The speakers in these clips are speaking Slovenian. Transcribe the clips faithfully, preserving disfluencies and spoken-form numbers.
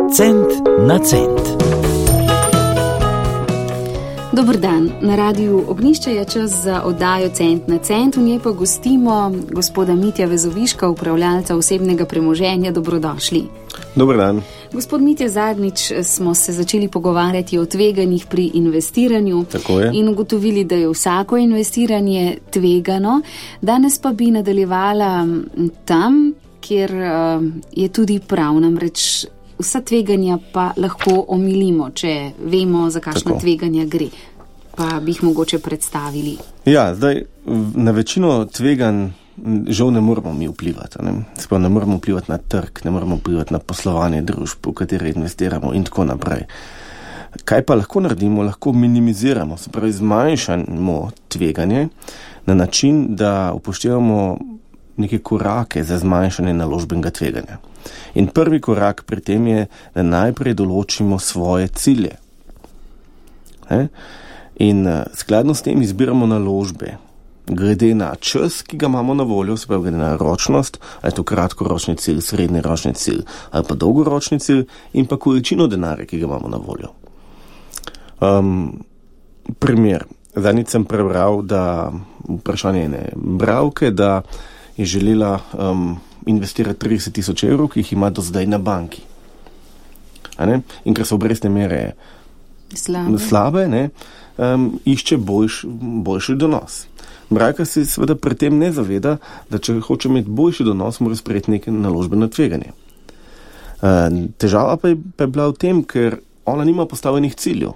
Cent na cent. Dober dan, na radiju Ognjišče je čas za oddajo Cent na cent, v njej pa gostimo gospoda Mitja Vezoviška, upravljalca osebnega premoženja. Dobrodošli. Dober dan. Gospod Mitja, zadnjič smo se začeli pogovarjati o tveganjih pri investiranju. Tako je. In ugotovili, da je vsako investiranje tvegano. Danes pa bi nadaljevala tam, kjer je tudi prav, namreč vsa tveganja pa lahko omilimo, če vemo, za kakšna Tako. tveganja gre. Pa bi jih mogoče predstavili. Ja, zdaj na večino tveganj žal ne moramo mi vplivati. Ne? Sploh ne moramo vplivati na trg, ne moramo vplivati na poslovanje družb, v katere investiramo in tako naprej. Kaj pa lahko naredimo? Lahko minimiziramo, se pravi zmanjšamo tveganje na način, da upoštevamo neke korake za zmanjšanje naložbenega tveganja. In prvi korak pri tem je, da najprej določimo svoje cilje. Ne? In uh, skladno s tem izbiramo naložbe, glede na čas, ki ga imamo na voljo, se pravi glede na ročnost, ali je to kratkoročni cilj, srednjeročni cilj ali pa dolgoročni cilj, in pa količino denarja, ki ga imamo na voljo. Um, primer, zadnjič sem prebral, da vprašanje ene bralke, da je želela um, investirati trideset tisoč evrov, ki jih ima do zdaj na banki. A ne? In ker so obrestne mere slabe, slabe ne, um, išče boljš, boljši donos. Bralka se seveda pri tem ne zaveda, da če hoče imeti boljši donos, mora sprejeti neke naložbeno tveganje. Uh, težava pa je, pa je bila v tem, ker ona nima postavljenih ciljev.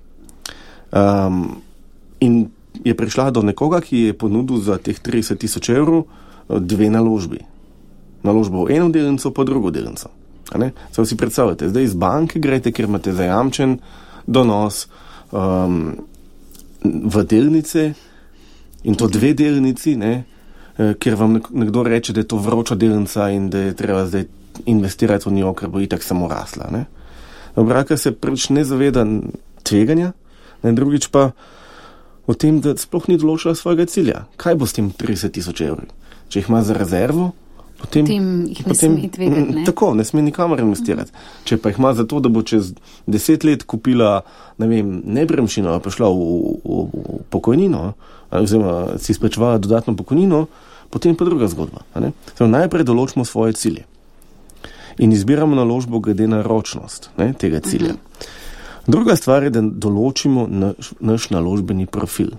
Um, in je prišla do nekoga, ki je ponudil za teh trideset tisoč evrov dve naložbi. Naložbo v eno delnico, pa drugo delnico. Zdaj si predstavljate, zdaj iz banke grejte, ker imate zajamčen donos um, v delnice in to dve delnici, ne, ker vam nekdo reče, da je to vroča delnica in da je treba zdaj investirati v njo, ker bo itak samo rasla. Ne. Bralka se prvič ne zaveda tveganja, ne, drugič pa o tem, da sploh ni določila svojega cilja. Kaj bo s tem trideset tisoč evri? Če jih ima za rezervo, potem, potem jih ne potem, sme tvegati, ne? Tako, ne sme nikamor investirati. Če pa jih ima za to, da bo čez deset let kupila, ne vem, nepremičnino, pa šla v, v, v pokojnino, oziroma si izplačevala dodatno pokojnino, potem pa druga zgodba. Ne? Najprej določimo svoje cilje in izbiramo naložbo glede na ročnost, ne, tega cilja. Uh-huh. Druga stvar je, da določimo naš, naš naložbeni profil.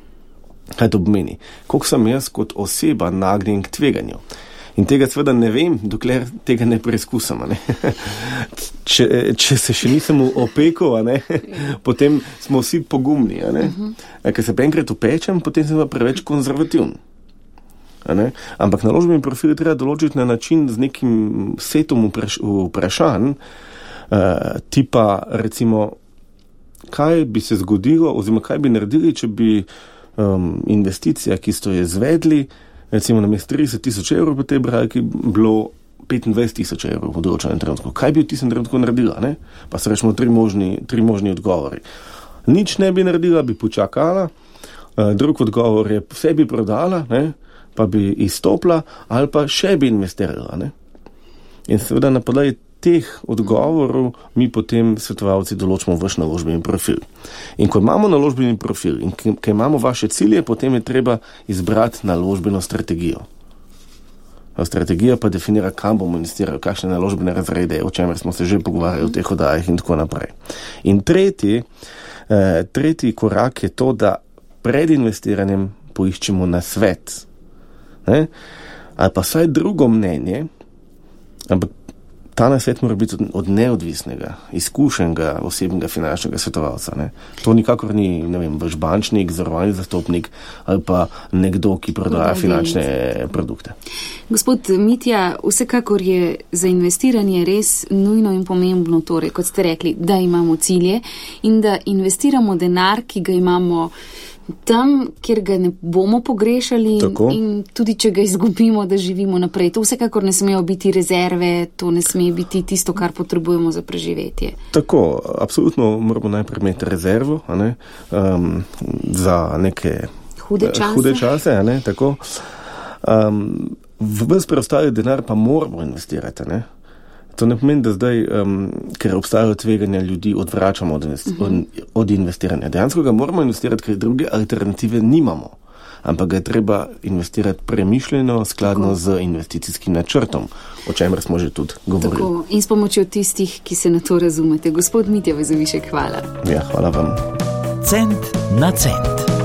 Kaj to pomeni? Koliko sem jaz kot oseba nagnjen k tveganju? In tega seveda ne vem, dokler tega ne preizkusim. Ne? če, če se še nisem opekel, ne? Potem smo vsi pogumni. Ne? Uh-huh. Ker se pa enkrat opečem, potem sem pa preveč konzervativen. Ne? Ampak naložbeni profil treba določiti na način z nekim setom vpraš- vprašanj, uh, tipa recimo, kaj bi se zgodilo, oziroma kaj bi naredili, če bi Um, investicija, ki ste jo izvedli, recimo namesto trideset tisoč evrov po tej bralki, bilo petindvajset tisoč evrov v določenem trenutku. Kaj bi v tistem trenutku naredila? Ne? Pa se rečemo tri možni, tri možni odgovori. Nič ne bi naredila, bi počakala, uh, drug odgovor je vse bi prodala, ne? Pa bi izstopila ali pa še bi investirala. Ne? In seveda na podlagi teh odgovorov mi potem svetovalci določimo vaš naložbeni profil. In ko imamo naložbeni profil in ko imamo vaše cilje, potem je treba izbrati naložbeno strategijo. Strategija pa definira, kam bomo investirali, kakšne naložbene razrede, o čemer smo se že pogovarjali v teh oddajah in tako naprej. In tretji, eh, tretji korak je to, da pred investiranjem poiščemo nasvet. Ne? Ali pa vsaj drugo mnenje, ampak ta nasvet mora biti od neodvisnega, izkušenega osebnega finančnega svetovalca. Ne? To nikakor ni, ne vem, vaš bančnik, zavarovalni zastopnik ali pa nekdo, ki prodaja finančne produkte. Gospod Mitja, vsekakor je za investiranje res nujno in pomembno, torej, kot ste rekli, da imamo cilje in da investiramo denar, ki ga imamo tam, kjer ga ne bomo pogrešali. Tako. In tudi, če ga izgubimo, da živimo naprej. To vsekakor ne smejo biti rezerve, to ne sme biti tisto, kar potrebujemo za preživetje. Tako, absolutno moramo najprej imeti rezervo, a ne, um, za neke hude čase. Hude čase, a ne, tako. Um, v ves preostali denar pa moramo investirati, ne. To ne pomeni, da zdaj, um, ker obstajajo tveganja, ljudi odvračamo od, investi uh -huh. od, od investiranja. Dejansko ga moramo investirati, ker druge alternative nimamo. Ampak ga je treba investirati premišljeno, skladno Tako. z investicijskim načrtom, o čemer smo že tudi govorili. Tako. In s pomočjo tistih, ki se na to razumete. Gospod Mitja Vezovišek, hvala. Ja, hvala vam. Cent na cent.